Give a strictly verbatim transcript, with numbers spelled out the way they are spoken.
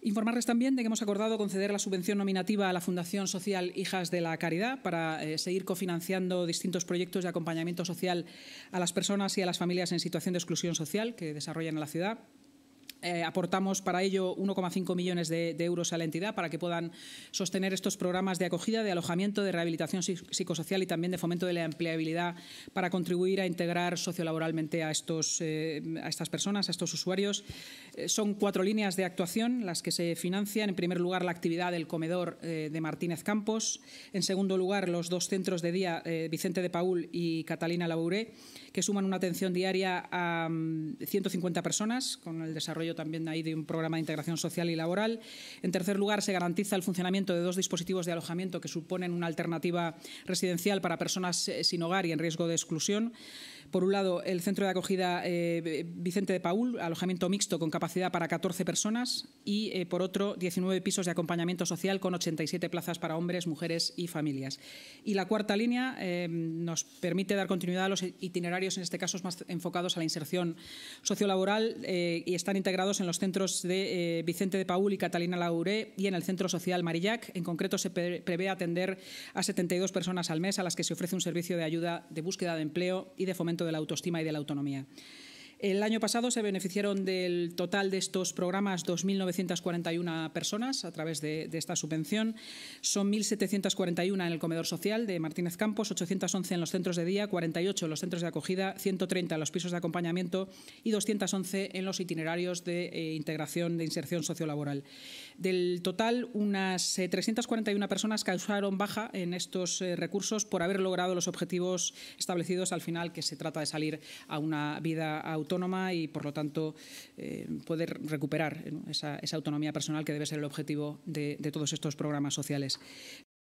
Informarles también de que hemos acordado conceder la subvención nominativa a la Fundación Social Hijas de la Caridad para eh, seguir cofinanciando distintos proyectos de acompañamiento social a las personas y a las familias en situación de exclusión social que desarrollan en la ciudad. Eh, aportamos para ello uno coma cinco millones de, de euros a la entidad para que puedan sostener estos programas de acogida, de alojamiento, de rehabilitación psicosocial y también de fomento de la empleabilidad para contribuir a integrar sociolaboralmente a, estos, eh, a estas personas, a estos usuarios. Eh, son cuatro líneas de actuación las que se financian. En primer lugar, la actividad del comedor eh, de Martínez Campos. En segundo lugar, los dos centros de día, eh, Vicente de Paúl y Catalina Labouré, que suman una atención diaria a um, ciento cincuenta personas, con el desarrollo también ahí de un programa de integración social y laboral. En tercer lugar, se garantiza el funcionamiento de dos dispositivos de alojamiento que suponen una alternativa residencial para personas sin hogar y en riesgo de exclusión. Por un lado, el centro de acogida eh, Vicente de Paúl, alojamiento mixto con capacidad para catorce personas y, eh, por otro, diecinueve pisos de acompañamiento social con ochenta y siete plazas para hombres, mujeres y familias. Y la cuarta línea eh, nos permite dar continuidad a los itinerarios, en este caso más enfocados a la inserción sociolaboral eh, y están integrados en los centros de eh, Vicente de Paúl y Catalina Labouré y en el Centro Social Marillac. En concreto, se pre prevé atender a setenta y dos personas al mes a las que se ofrece un servicio de ayuda de búsqueda de empleo y de fomento de la autoestima y de la autonomía. El año pasado se beneficiaron del total de estos programas dos mil novecientas cuarenta y una personas a través de, de esta subvención. Son mil setecientas cuarenta y una en el comedor social de Martínez Campos, ochocientas once en los centros de día, cuarenta y ocho en los centros de acogida, ciento treinta en los pisos de acompañamiento y doscientas once en los itinerarios de eh, integración, de inserción sociolaboral. Del total, unas eh, trescientas cuarenta y una personas causaron baja en estos eh, recursos por haber logrado los objetivos establecidos al final, que se trata de salir a una vida autónoma y, por lo tanto, eh, poder recuperar ¿no? esa, esa autonomía personal que debe ser el objetivo de, de todos estos programas sociales.